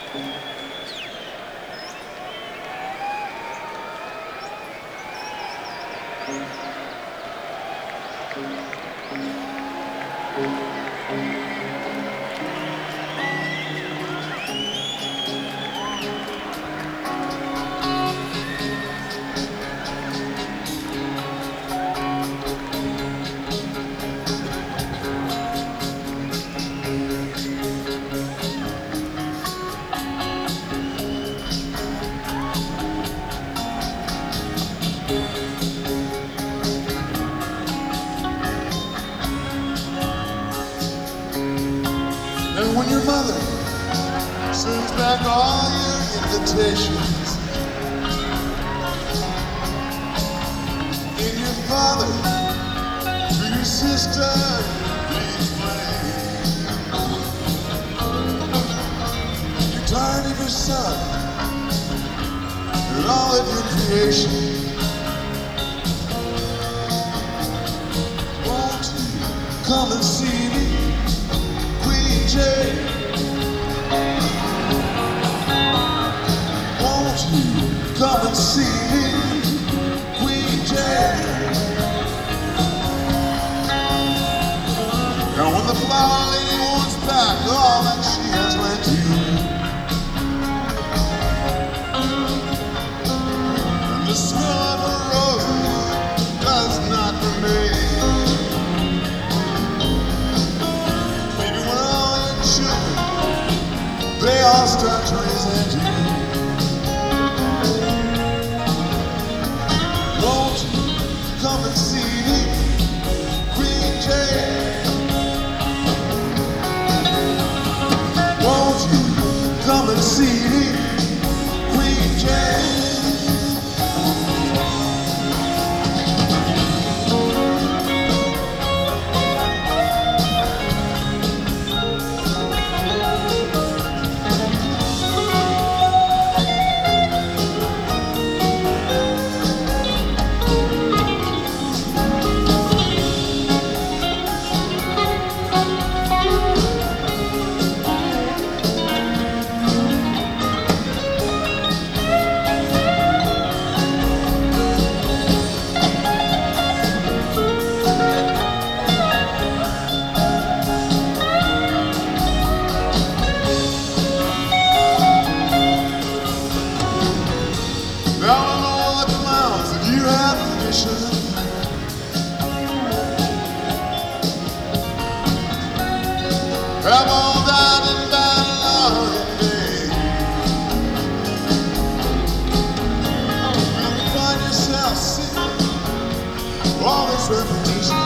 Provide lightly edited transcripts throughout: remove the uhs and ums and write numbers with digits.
And when your mother sends back all your invitations, and your father to your sister please blame, you're tired of your son and all of your creation. Won't you come and see me, Queen Jane? Won't you come and see me, Queen Jane? Now when the flower lady wants back all that she has lent you, and the smell of her roses does not remain, maybe when all your children, they all start to resent you. Won't you come and see me, Queen Jane? Won't you come and see me, Queen Jane? Now in all the clowns that you have commissioned, have all died in battle already. And you find yourself sitting all this repetition.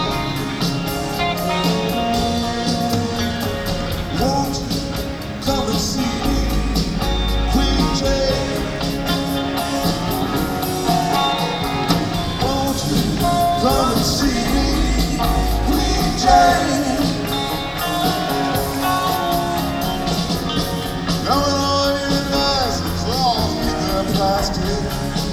Won't you come and see me, Queen Jane? Come and see me, Queen Jane. Now when all your advisors all need their plastic,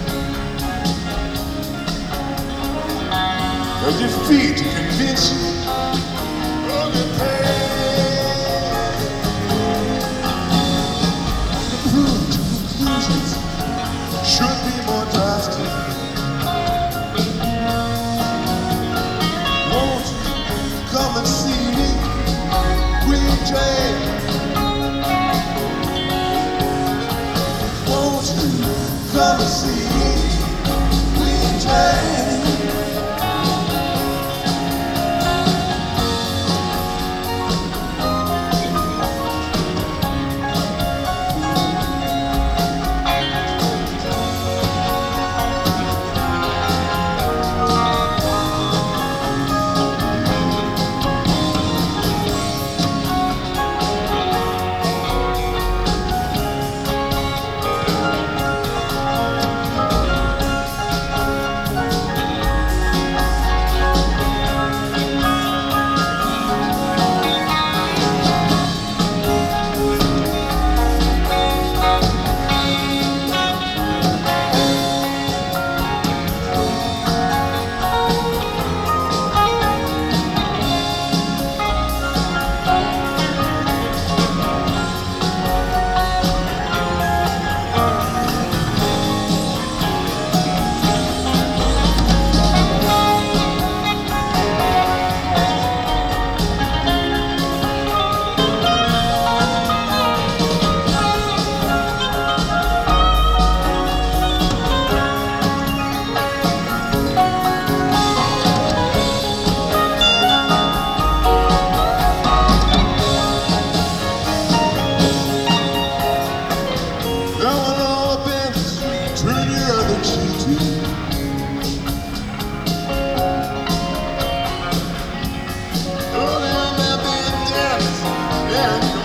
and your feet to convince you of your pain, the proof to conclusions should be more drastic. Come and see me, Queen Jane. Won't you come and see me, Queen Jane? There it goes.